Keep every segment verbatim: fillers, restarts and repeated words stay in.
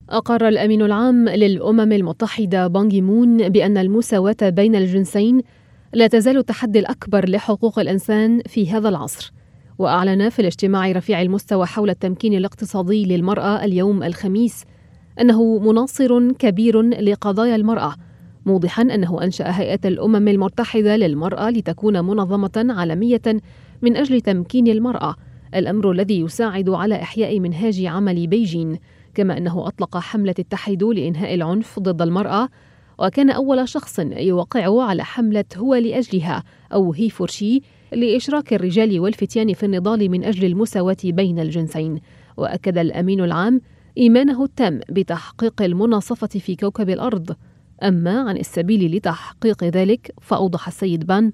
أقر الأمين العام للأمم المتحدة بان كي مون بأن المساواة بين الجنسين لا تزال التحدي الأكبر لحقوق الإنسان في هذا العصر. وأعلن في الاجتماع رفيع المستوى حول التمكين الاقتصادي للمرأة اليوم الخميس أنه مناصر كبير لقضايا المرأة، موضحاً أنه أنشأ هيئة الأمم المتحدة للمرأة لتكون منظمة عالمية من أجل تمكين المرأة، الأمر الذي يساعد على إحياء منهاج عمل بيجين. كما أنه أطلق حملة اتحدوا لإنهاء العنف ضد المرأة، وكان أول شخص يوقع على حملة هو لأجلها أو هي فور شي لإشراك الرجال والفتيان في النضال من أجل المساواة بين الجنسين. وأكد الأمين العام إيمانه التام بتحقيق المناصفة في كوكب الأرض. أما عن السبيل لتحقيق ذلك فأوضح السيد بان: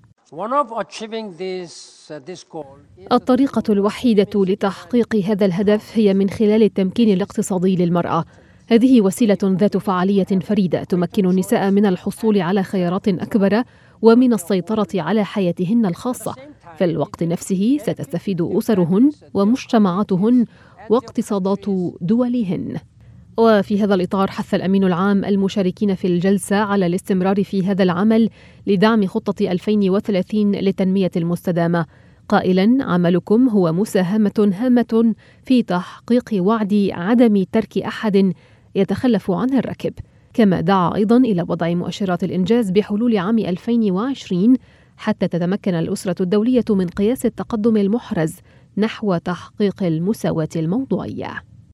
الطريقة الوحيدة لتحقيق هذا الهدف هي من خلال التمكين الاقتصادي للمرأة. هذه وسيلة ذات فعالية فريدة تمكن النساء من الحصول على خيارات أكبر ومن السيطرة على حياتهن الخاصة. في الوقت نفسه ستستفيد أسرهن ومجتمعاتهن واقتصادات دولهن. وفي هذا الإطار حث الأمين العام المشاركين في الجلسة على الاستمرار في هذا العمل لدعم خطة ألفين وثلاثين للتنمية المستدامة، قائلاً: عملكم هو مساهمة هامة في تحقيق وعد عدم ترك أحد يتخلف عن الركب. كما دعا أيضاً إلى وضع مؤشرات الإنجاز بحلول عام ألفين وعشرين حتى تتمكن الأسرة الدولية من قياس التقدم المحرز نحو تحقيق المساواة الموضوعية.